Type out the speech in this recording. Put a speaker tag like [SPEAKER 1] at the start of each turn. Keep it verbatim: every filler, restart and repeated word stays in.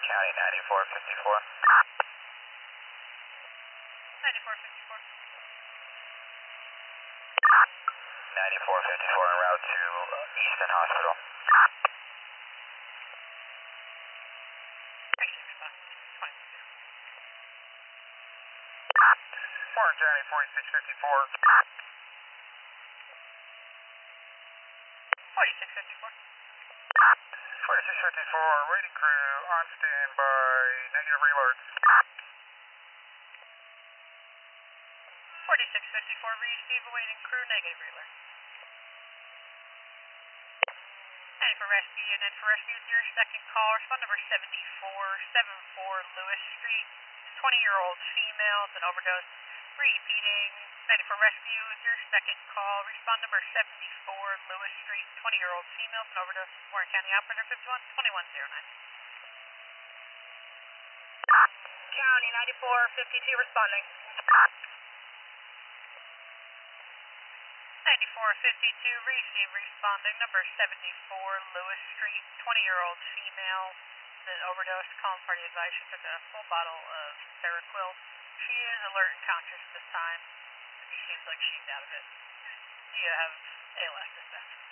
[SPEAKER 1] County ninety-four fifty-four.
[SPEAKER 2] ninety-four fifty-four.
[SPEAKER 1] ninety-four fifty-four en route to Easton Hospital.
[SPEAKER 2] Receive response. twenty.
[SPEAKER 1] Orange County forty-six fifty-four.
[SPEAKER 2] forty-six fifty-four.
[SPEAKER 1] forty-six fifty-four, waiting crew on standby, negative reloads.
[SPEAKER 2] forty-six fifty-four, receive awaiting crew, negative relay. ninety-four rescue, unit for rescue with your second call, respond number seventy-four seventy-four Lewis Street, twenty-year-old female, with an overdose, repeating. ninety-four rescue with your second call, respond number seventy-four Lewis Street, twenty-year-old female, with an overdose, Warren County operator fifty-one twenty-one oh nine. County ninety-four fifty-two responding. ninety-four fifty-two, receive responding, number seventy-four Lewis Street, twenty-year-old female, that overdosed, calling party advice. She took a full bottle of Seroquel. She is alert and conscious at this time. She seems like she's out of it. Do you have A L S dispatch?